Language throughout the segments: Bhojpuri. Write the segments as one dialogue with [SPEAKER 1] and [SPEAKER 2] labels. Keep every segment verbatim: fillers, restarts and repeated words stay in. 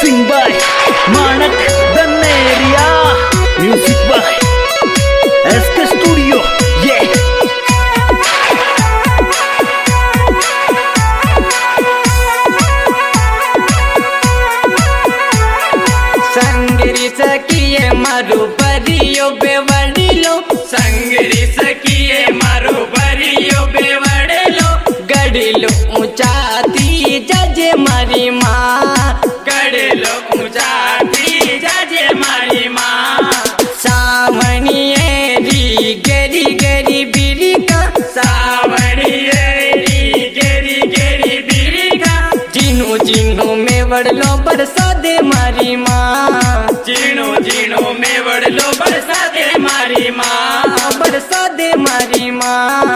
[SPEAKER 1] Mixing by Manak Daneria. Music by S K Studio. Yeah.
[SPEAKER 2] संगरी सखिए मारू परियो बेवड़िलो, संगरी सखिए मारू परियो बेवड़िलो, गड़िलो ऊंचाती जजे मारी माँ, गड़िलो ऊंचाती जजे मारी माँ। सावणिये री गेरी गेरी बिरिका, सावणिये री गेरी गेरी बिरिका, जिनु जिनु में वड़लो बरसा दे मारी माँ, जीनो जीनो में वड़लो बरसा दे मारी माँ, बरसा दे मारी माँ।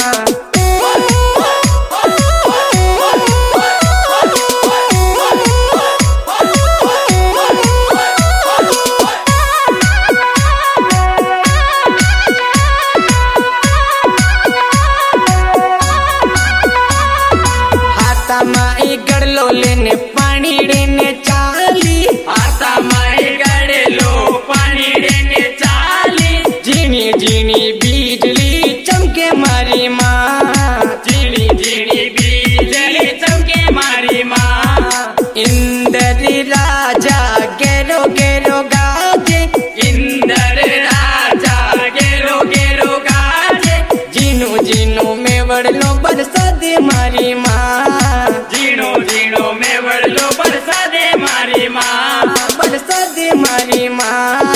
[SPEAKER 2] हाथा माई गड़लो लेने पानी देने चाली, हाथा माई गड़लो पानी देने चाली, झीनी झीनी बिजली चमके मारी माँ, झीनी झीनी बिजली चमके मारी माँ। इंद्र राजा गेरो गेरो गाजे, इंद्र राजा गेरो गेरो गाजे, जीनो जीनो में वड़लो बरसा दे मारी माँ, जीनो जीनो में वड़लो बरसा दे मारी माँ, बरसा दे मारी माँ।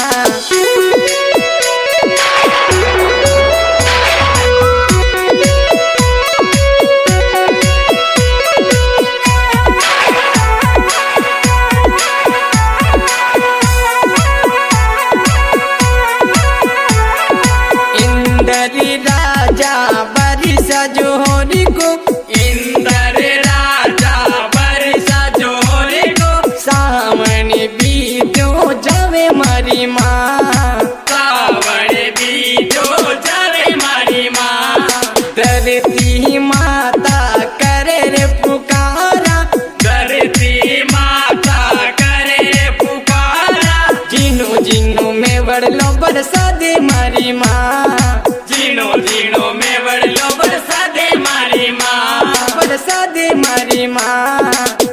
[SPEAKER 2] इंद्र राजा बरिसा जोहरी को, इंद्र राजा बरिसा जोहरी को, सावणी बीजो जावे मारी माँ, सावणी बीजो जावे मारी माँ। धरती माता करे रे पुकारा, धरती माता करे रे पुकारा, जिनो जिनो में वड़लो बरसा दे मारी माँ, जीनो जीनो में वड़लो बरसा दे मारी माँ, बरसा दे मारी माँ।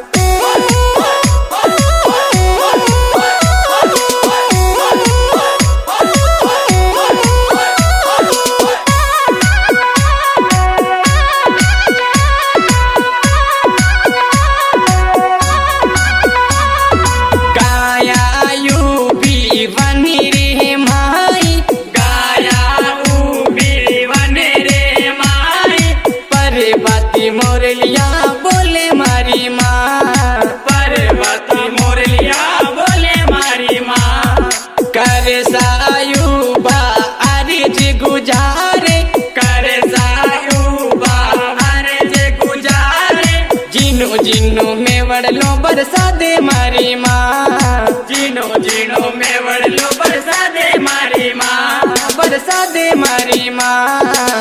[SPEAKER 2] गाया यूपी बनी रे माई, गाया ऊबी बने रे माई, पर्वती मोरलिया बोले मारी माँ, पर्वती मोरलिया बोले मारी माँ। कर सायूबा अर्ज गुजारे, कर सायूबा अर्ज गुजारे, जिनो जिनो में वड़लो बरसा दे मारी माँ, जिनो जिनो में वड़लो बरसा दे मारी माँ, बरसा दे मारी माँ।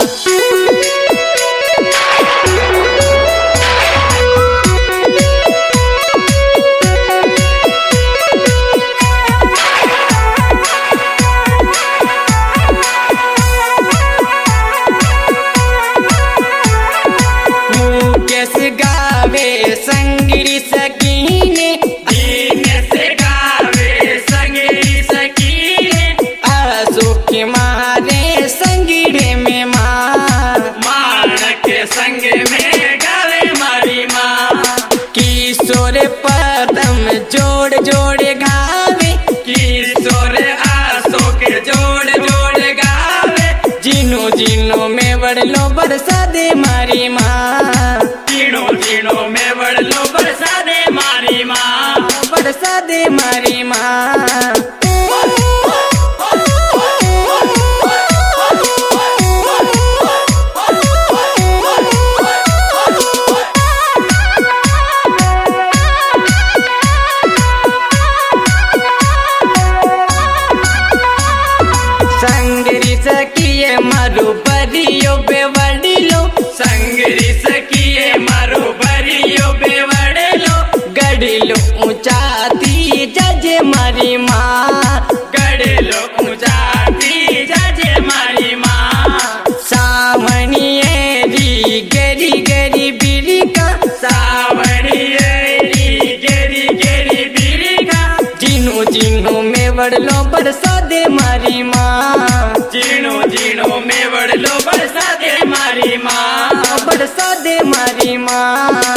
[SPEAKER 2] मुकेश गावे संगरी सकीने, दीनेश गावे संगरी सकीने, अशोक के मारे संगीरे में माँ, मानक के संग में गावे मारी माँ। किशोर पदम जोड़ जोड़ गावे, किशोर अशोक जोड़ जोड़ गावे, जिनो जिनो में वड़लो बरसा दे मारी माँ, जिनो जिनो में वड़लो बरसा दे मारी माँ, बरसा दे मारी माँ। संगरी सखिए मारू परियो बेवड़िलो, संगरी सखिए मारू परियो बेवड़िलो, गड़िलो ऊंचाती गेरी गेरी बीरी का सावड़ी एरी गेरी गेरी बीरी का जीनो जीनो में वड़लो बरसा दे मारी माँ जीनो जीनो में वड़लो बरसा दे मारी माँ बरसा दे मारी माँ